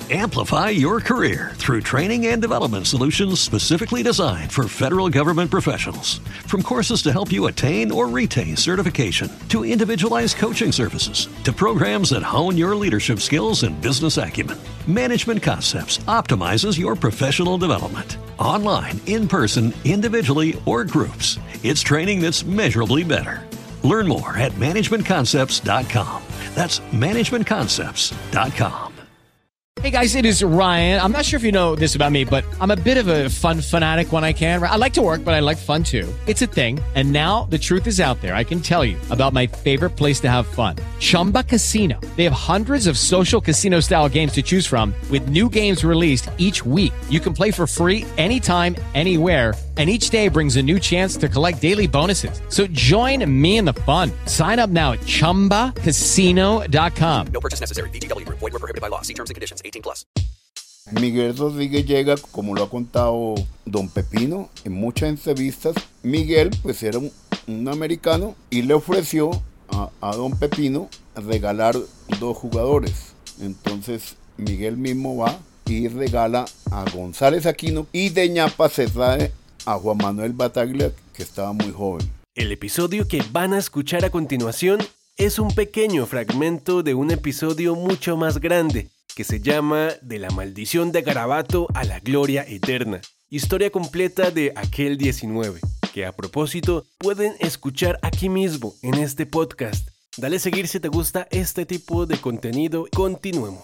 Amplify your career through training and development solutions specifically designed for federal government professionals. From courses to help you attain or retain certification, to individualized coaching services, to programs that hone your leadership skills and business acumen, Management Concepts optimizes your professional development. Online, in person, individually, or groups, it's training that's measurably better. Learn more at managementconcepts.com. That's managementconcepts.com. Hey guys, it is Ryan. I'm not sure if you know this about me, but I'm a bit of a fun fanatic when I can. I like to work, but I like fun too. It's a thing. And now the truth is out there. I can tell you about my favorite place to have fun. Chumba Casino. They have hundreds of social casino style games to choose from with new games released each week. You can play for free anytime, anywhere. And each day brings a new chance to collect daily bonuses. So join me in the fun. Sign up now at ChumbaCasino.com. No purchase necessary. VGW Group. Void where prohibited by law. See terms and conditions. 18+. Miguel Rodríguez llega, como lo ha contado Don Pepino en muchas entrevistas. Miguel pues era un americano y le ofreció a Don Pepino regalar 2 jugadores. Entonces Miguel mismo va y regala a González Aquino, y de ñapa se trae a Juan Manuel Bataglia, que estaba muy joven. El episodio que van a escuchar a continuación es un pequeño fragmento de un episodio mucho más grande, que se llama De la maldición de Garabato a la gloria eterna. Historia completa de aquel 19, que a propósito pueden escuchar aquí mismo en este podcast. Dale seguir si te gusta este tipo de contenido. Continuemos.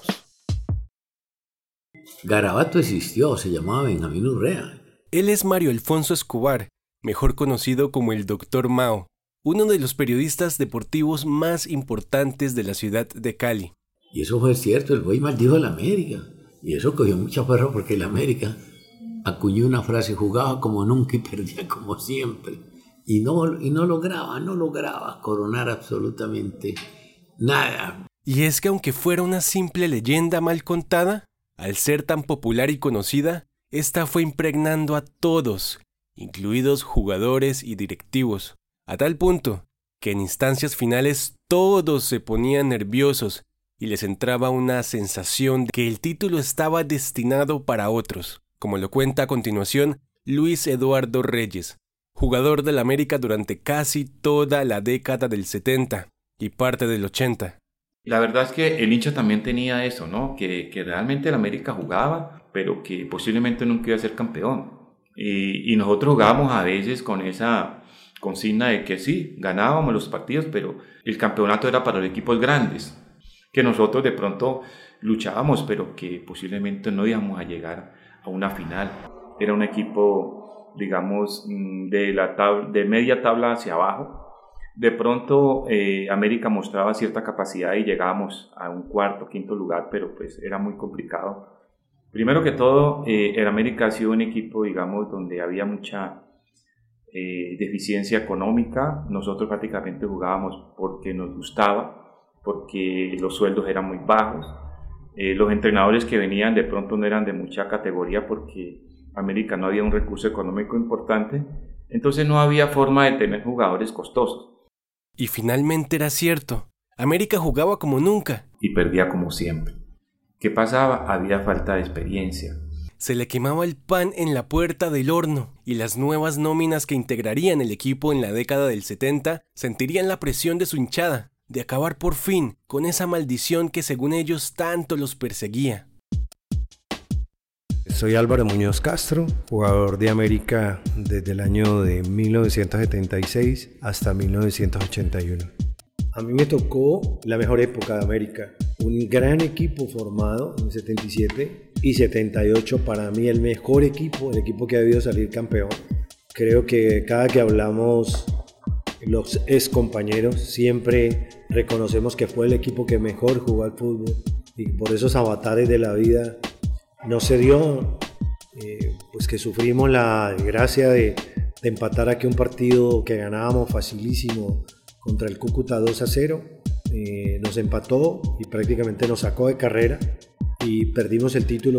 Garabato existió, se llamaba Benjamín Urrea. Él es Mario Alfonso Escobar, mejor conocido como el Dr. Mao, uno de los periodistas deportivos más importantes de la ciudad de Cali. Y eso fue cierto, el güey maldijo a la América. Y eso cogió mucha perra porque la América acuñó una frase: jugaba como nunca y perdía como siempre. Y no lograba coronar absolutamente nada. Y es que aunque fuera una simple leyenda mal contada, al ser tan popular y conocida, esta fue impregnando a todos, incluidos jugadores y directivos, a tal punto que en instancias finales todos se ponían nerviosos y les entraba una sensación de que el título estaba destinado para otros, como lo cuenta a continuación Luis Eduardo Reyes, jugador del América durante casi toda la década del 70 y parte del 80. La verdad es que el hincha también tenía eso, ¿no? Que realmente el América jugaba, pero que posiblemente nunca iba a ser campeón. Y nosotros jugábamos a veces con esa consigna de que sí, ganábamos los partidos, pero el campeonato era para los equipos grandes, que nosotros de pronto luchábamos, pero que posiblemente no íbamos a llegar a una final. Era un equipo, digamos, de media tabla hacia abajo. De pronto América mostraba cierta capacidad y llegábamos a un cuarto, quinto lugar, pero pues era muy complicado. Primero que todo, el América ha sido un equipo, digamos, donde había mucha deficiencia económica. Nosotros prácticamente jugábamos porque nos gustaba, porque los sueldos eran muy bajos. Los entrenadores que venían de pronto no eran de mucha categoría porque América no había un recurso económico importante, entonces no había forma de tener jugadores costosos. Y finalmente era cierto, América jugaba como nunca. Y perdía como siempre. ¿Qué pasaba? Había falta de experiencia. Se le quemaba el pan en la puerta del horno y las nuevas nóminas que integrarían el equipo en la década del 70 sentirían la presión de su hinchada, de acabar por fin con esa maldición que según ellos tanto los perseguía. Soy Álvaro Muñoz Castro, jugador de América desde el año de 1976 hasta 1981. A mí me tocó la mejor época de América, un gran equipo formado en 77 y 78, para mí el mejor equipo, el equipo que ha debido salir campeón. Creo que cada que hablamos los ex compañeros siempre reconocemos que fue el equipo que mejor jugó al fútbol, y por esos avatares de la vida no se dio, pues que sufrimos la desgracia de empatar aquí un partido que ganábamos facilísimo contra el Cúcuta 2-0, nos empató y prácticamente nos sacó de carrera y perdimos el título.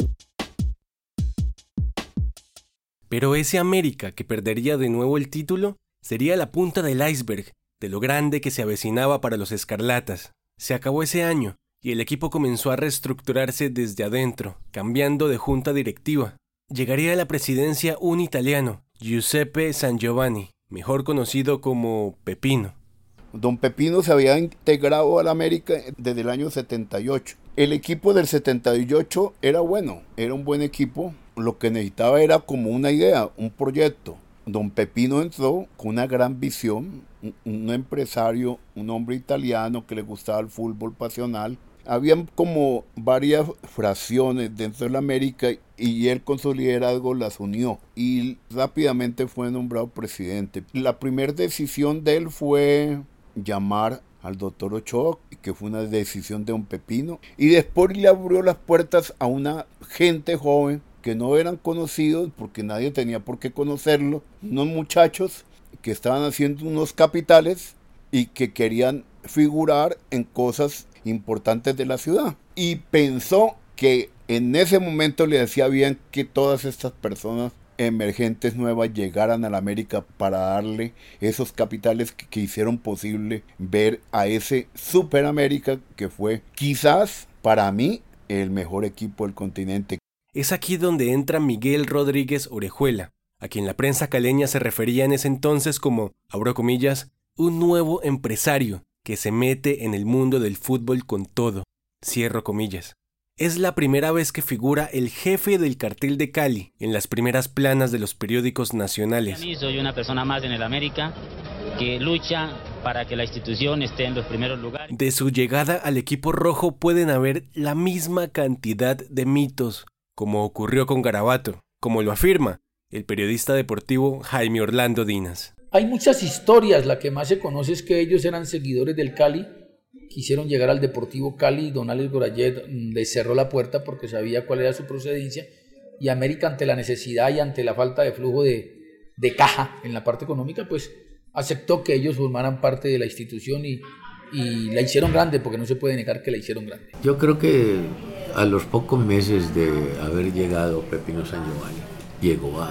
Pero ese América que perdería de nuevo el título sería la punta del iceberg de lo grande que se avecinaba para los escarlatas. Se acabó ese año y el equipo comenzó a reestructurarse desde adentro, cambiando de junta directiva. Llegaría a la presidencia un italiano, Giuseppe Sangiovanni, mejor conocido como Pepino. Don Pepino se había integrado a la América desde el año 78. El equipo del 78 era bueno, era un buen equipo. Lo que necesitaba era como una idea, un proyecto. Don Pepino entró con una gran visión, un empresario, un hombre italiano que le gustaba el fútbol pasional. Habían como varias fracciones dentro de la América y él con su liderazgo las unió y rápidamente fue nombrado presidente. La primera decisión de él fue llamar al doctor Ochoa, que fue una decisión de Don Pepino, y después le abrió las puertas a una gente joven que no eran conocidos porque nadie tenía por qué conocerlo, unos muchachos que estaban haciendo unos capitales y que querían figurar en cosas importantes de la ciudad, y pensó que en ese momento le hacía bien que todas estas personas emergentes nuevas llegaran a la América para darle esos capitales que hicieron posible ver a ese Super América que fue quizás para mí el mejor equipo del continente. Es aquí donde entra Miguel Rodríguez Orejuela, a quien la prensa caleña se refería en ese entonces como, abro comillas, un nuevo empresario que se mete en el mundo del fútbol con todo, cierro comillas. Es la primera vez que figura el jefe del cartel de Cali en las primeras planas de los periódicos nacionales. Soy una persona más en el América que lucha para que la institución esté en los primeros lugares. De su llegada al equipo rojo pueden haber la misma cantidad de mitos, como ocurrió con Garabato, como lo afirma el periodista deportivo Jaime Orlando Dinas. Hay muchas historias, la que más se conoce es que ellos eran seguidores del Cali, quisieron llegar al Deportivo Cali, don Alex Gorayet les cerró la puerta porque sabía cuál era su procedencia, y América, ante la necesidad y ante la falta de flujo de caja en la parte económica, pues aceptó que ellos formaran parte de la institución y la hicieron grande, porque no se puede negar que la hicieron grande. Yo creo que a los pocos meses de haber llegado Pepino Sangiovanni, llegó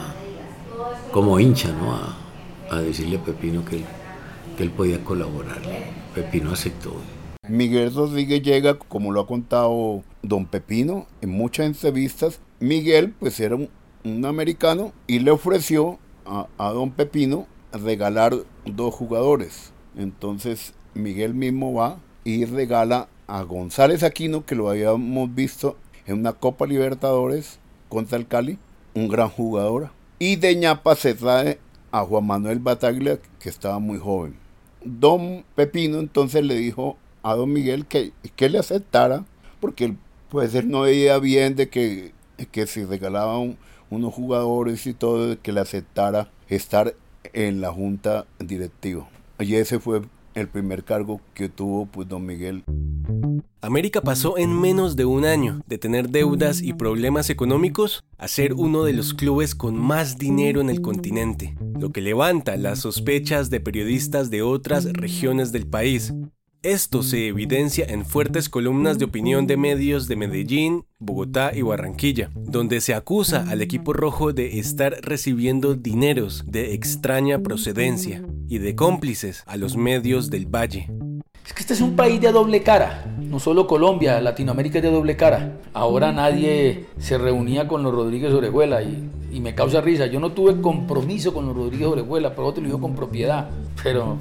como hincha, ¿no? a decirle a Pepino que él podía colaborar. Pepino aceptó. Miguel Rodríguez llega, como lo ha contado Don Pepino, en muchas entrevistas. Miguel pues era un americano y le ofreció a Don Pepino regalar 2 jugadores. Entonces Miguel mismo va y regala a González Aquino, que lo habíamos visto en una Copa Libertadores contra el Cali, un gran jugador. Y de ñapa se trae a Juan Manuel Bataglia, que estaba muy joven. Don Pepino entonces le dijo a Don Miguel que le aceptara, porque él puede ser no veía bien de que si regalaban unos jugadores y todo, que le aceptara estar en la junta directiva. Y ese fue el primer cargo que tuvo pues Don Miguel. América pasó en menos de un año de tener deudas y problemas económicos a ser uno de los clubes con más dinero en el continente, lo que levanta las sospechas de periodistas de otras regiones del país. Esto se evidencia en fuertes columnas de opinión de medios de Medellín, Bogotá y Barranquilla, donde se acusa al equipo rojo de estar recibiendo dineros de extraña procedencia y de cómplices a los medios del Valle. Es que este es un país de doble cara, no solo Colombia, Latinoamérica es de doble cara. Ahora nadie se reunía con los Rodríguez Orejuela y me causa risa. Yo no tuve compromiso con los Rodríguez Orejuela, pero otro lo digo con propiedad. Pero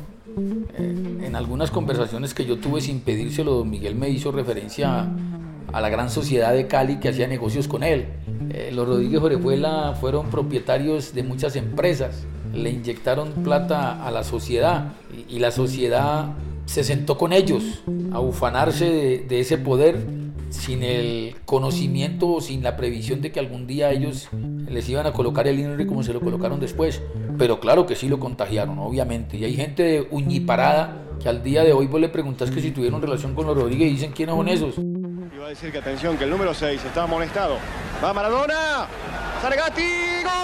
en algunas conversaciones que yo tuve sin pedírselo, don Miguel me hizo referencia a la gran sociedad de Cali que hacía negocios con él. Los Rodríguez Orejuela fueron propietarios de muchas empresas, le inyectaron plata a la sociedad y la sociedad se sentó con ellos a ufanarse de ese poder sin el conocimiento o sin la previsión de que algún día ellos les iban a colocar el INRI como se lo colocaron después. Pero claro que sí lo contagiaron, obviamente. Y hay gente de uñiparada que al día de hoy vos le preguntás que si tuvieron relación con los Rodríguez y dicen quiénes son esos. Iba a decir que atención, que el número 6 está amonestado. ¡Va Maradona! ¡Zargatti! ¡Gol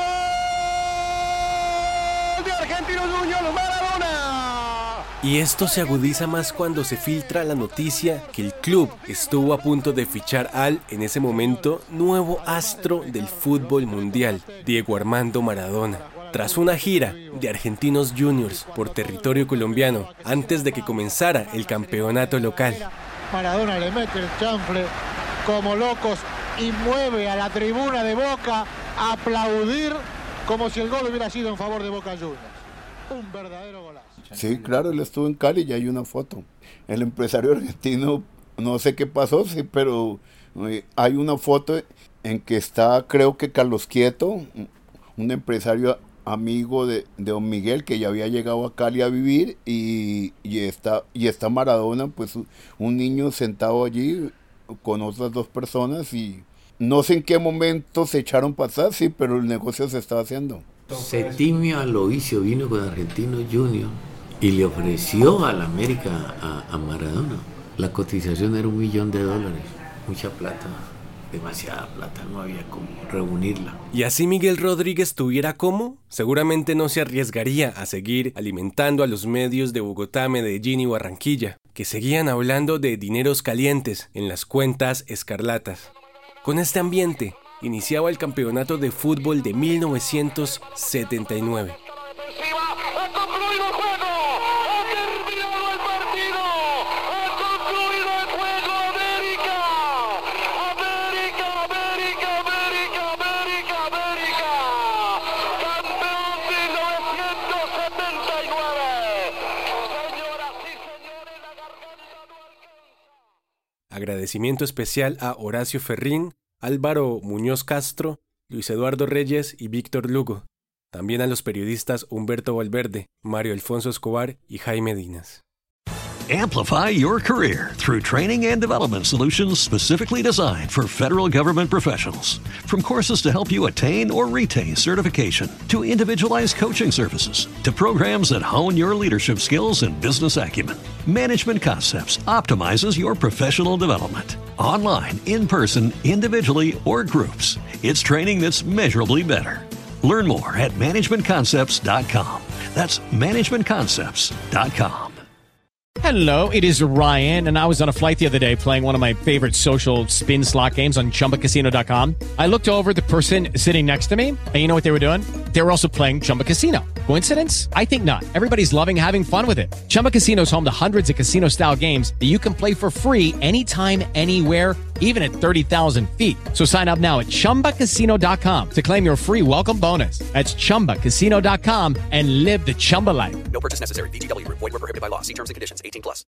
de Argentinos Juniors! ¡Maradona! Y esto se agudiza más cuando se filtra la noticia que el club estuvo a punto de fichar al, en ese momento, nuevo astro del fútbol mundial, Diego Armando Maradona. Tras una gira de Argentinos Juniors por territorio colombiano, antes de que comenzara el campeonato local. Maradona le mete el chanfle como locos y mueve a la tribuna de Boca a aplaudir como si el gol hubiera sido en favor de Boca Juniors. Un verdadero golazo. Sí, claro, él estuvo en Cali y hay una foto. El empresario argentino, no sé qué pasó, sí, pero hay una foto en que está, creo que Carlos Quieto, un empresario amigo de Don Miguel, que ya había llegado a Cali a vivir, y está Maradona, pues un niño sentado allí con otras dos personas, y no sé en qué momento se echaron para atrás, sí, pero el negocio se estaba haciendo. Septimio Aloisio vino con Argentinos Juniors y le ofreció a la América a Maradona. La cotización era $1 millón, mucha plata. Demasiada plata, no había cómo reunirla. Y así Miguel Rodríguez tuviera cómo, seguramente no se arriesgaría a seguir alimentando a los medios de Bogotá, Medellín y Barranquilla, que seguían hablando de dineros calientes en las cuentas escarlatas. Con este ambiente, iniciaba el campeonato de fútbol de 1979. Agradecimiento especial a Horacio Ferrín, Álvaro Muñoz Castro, Luis Eduardo Reyes y Víctor Lugo. También a los periodistas Humberto Valverde, Mario Alfonso Escobar y Jaime Dinas. Amplify your career through training and development solutions specifically designed for federal government professionals. From courses to help you attain or retain certification, to individualized coaching services, to programs that hone your leadership skills and business acumen, Management Concepts optimizes your professional development. Online, in person, individually, or groups, it's training that's measurably better. Learn more at managementconcepts.com. That's managementconcepts.com. Hello, it is Ryan, and I was on a flight the other day playing one of my favorite social spin slot games on ChumbaCasino.com. I looked over at the person sitting next to me, and you know what they were doing? They were also playing Chumba Casino. Coincidence? I think not. Everybody's loving having fun with it. Chumba Casino is home to hundreds of casino-style games that you can play for free anytime, anywhere, even at 30,000 feet. So sign up now at ChumbaCasino.com to claim your free welcome bonus. That's ChumbaCasino.com and live the Chumba life. No purchase necessary. VGW. Void where prohibited by law. See terms and conditions. 18+.